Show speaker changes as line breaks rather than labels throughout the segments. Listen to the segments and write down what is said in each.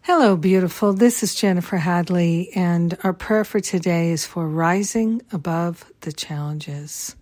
Hello, beautiful. This is Jennifer Hadley, and our prayer for today is for rising above the challenges.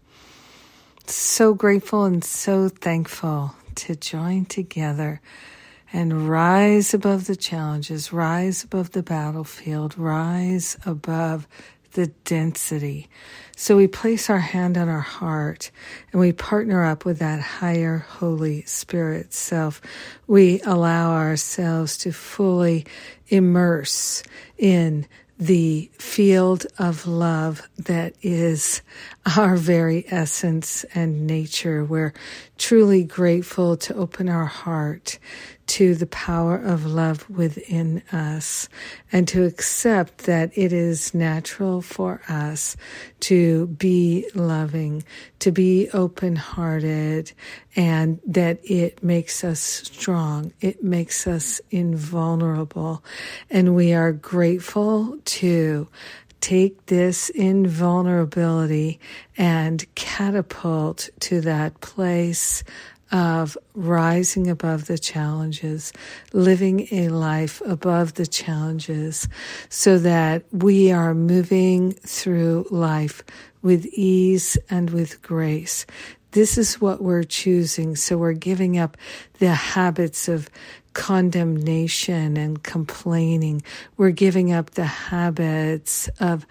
So grateful and so thankful to join together and rise above the challenges, rise above the battlefield, rise above the density. So we place our hand on our heart and we partner up with that higher Holy Spirit self. We allow ourselves to fully immerse in the field of love that is our very essence and nature. We're truly grateful to open our heart to the power of love within us and to accept that it is natural for us to be loving, to be open-hearted, and that it makes us strong. It makes us invulnerable. And we are grateful to take this invulnerability and catapult to that place of rising above the challenges, living a life above the challenges so that we are moving through life with ease and with grace. This is what we're choosing. So we're giving up the habits of condemnation and complaining. We're giving up the habits of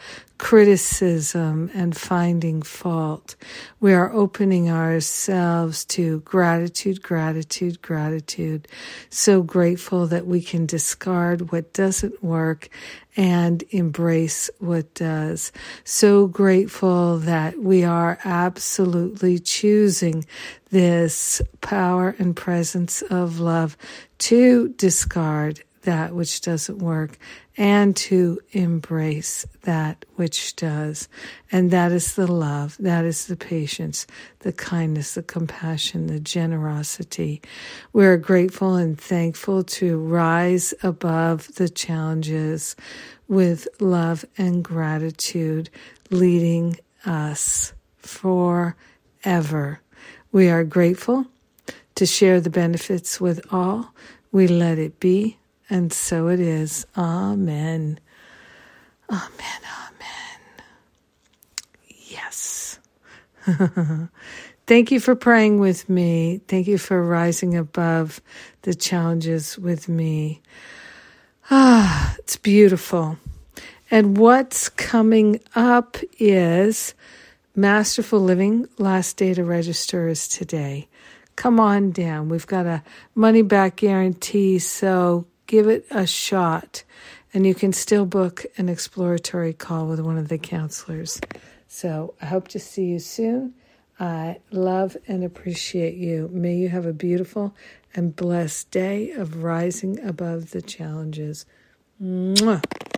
criticism and finding fault. We are opening ourselves to gratitude, gratitude, gratitude. So grateful that we can discard what doesn't work and embrace what does. So grateful that we are absolutely choosing this power and presence of love to discard that which doesn't work and to embrace that which does. And that is the love, that is the patience, the kindness, the compassion, the generosity. We're grateful and thankful to rise above the challenges with love and gratitude, leading us forever. We are grateful to share the benefits with all. We let it be, and so it is. Amen. Amen. Amen. Yes. Thank you for praying with me. Thank you for rising above the challenges with me. It's beautiful. And what's coming up is Masterful Living. Last day to register is today. Come on down. We've got a money-back guarantee, so give it a shot. And you can still book an exploratory call with one of the counselors. So I hope to see you soon. I love and appreciate you. May you have a beautiful and blessed day of rising above the challenges. Mwah.